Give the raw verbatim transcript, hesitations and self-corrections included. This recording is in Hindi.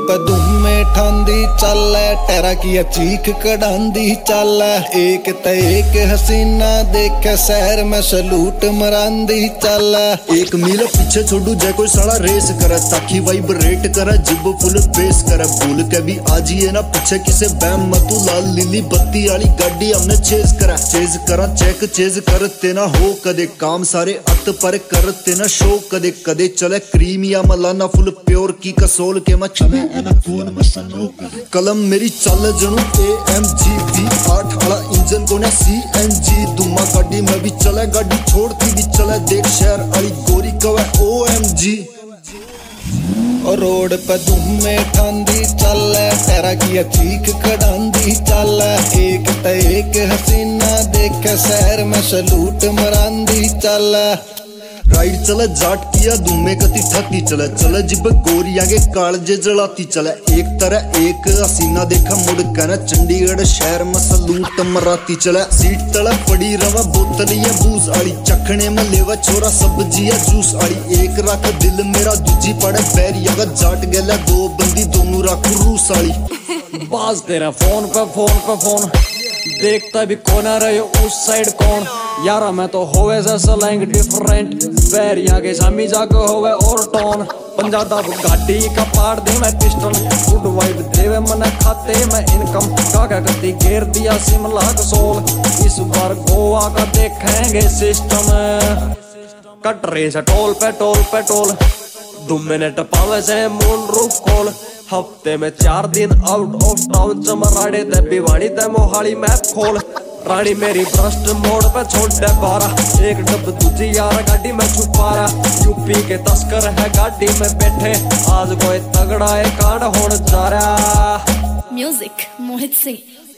पे धूमे ठांदी चल टेरा की चीख कढ़ांदी चल एक ते एक हसीना देखे शहर में सलूट मरांदी चल एक मील पीछे छोड़ू जय कोई साला रेस करे ताकि वाइब्रेट करे जिब फुल बेस करे भूल के भी आज ये ना पीछे किसे बैम मतू लाल लीली बत्ती वाली गाड़ी हमने चेज करा चेज करा चेक चेज करते ना हो कदे काम सारे अत पर करते ना शो कदे कदे चले क्रीम या मलाना फुल प्योर की कसोल के मैं चले फोन में सनो कलम मेरी चल जनू ए एम जी वी आठ वाला इंजन को ना सी एन जी दुमा गाड़ी में भी चले गाड़ी छोड़ती भी चले देख शहर वाली गोरी कवे ओ एम जी और रोड पे धूमे ठांदी चल तेरा की चीख कढ़ांदी चल एक ते एक हसीना देखे शहर में सलूट मरांदी चल राइड चले जाट किया दुमे कति थकी चले चले जिब गोरी आगे कालजे जलाती चले एक तरह एक हसीना देखा मुड़ कहना चंडीगढ़ शहर में सलूट मराती चले सीट तले पड़ी रवा बोतल या बूस आली चखने में लेवा छोरा सब्जी या जूस आली एक रख दिल मेरा दूजी पड़े बैरी अगर जाट गया दो बंदी दोनों रख रूस आली बाज तेरा फोन पे फोन पे फोन देखता भी कौन आ रहे उस साइड कौन यारा मैं तो होवे जैसा लैंग डिफरेंट बैरिया के सामी जाके होवे और टोन पंजाब गाड़ी का पाड़ दे मैं पिस्टल गुड वाइब देवे मन खाते मैं इनकम काका करती घेर दिया शिमला कसोल इस बार गोवा का देखेंगे सिस्टम कट रहे से टोल पे टोल पे टोल दो मिनट पावे से मून रूफ खोल हफ्ते में चार दिन आउट ऑफ टाउन चमराड़े ते भिवाड़ी ते मोहाली मैप खोल रानी मेरी भ्रष्ट मोड़ पे छोड़ दे बारा एक डब दूजी यार गाड़ी में छुपा रहा यूपी के तस्कर है गाड़ी में बैठे आज कोई तगड़ा है कांड होने जा रहा। म्यूजिक मोहित सिंह।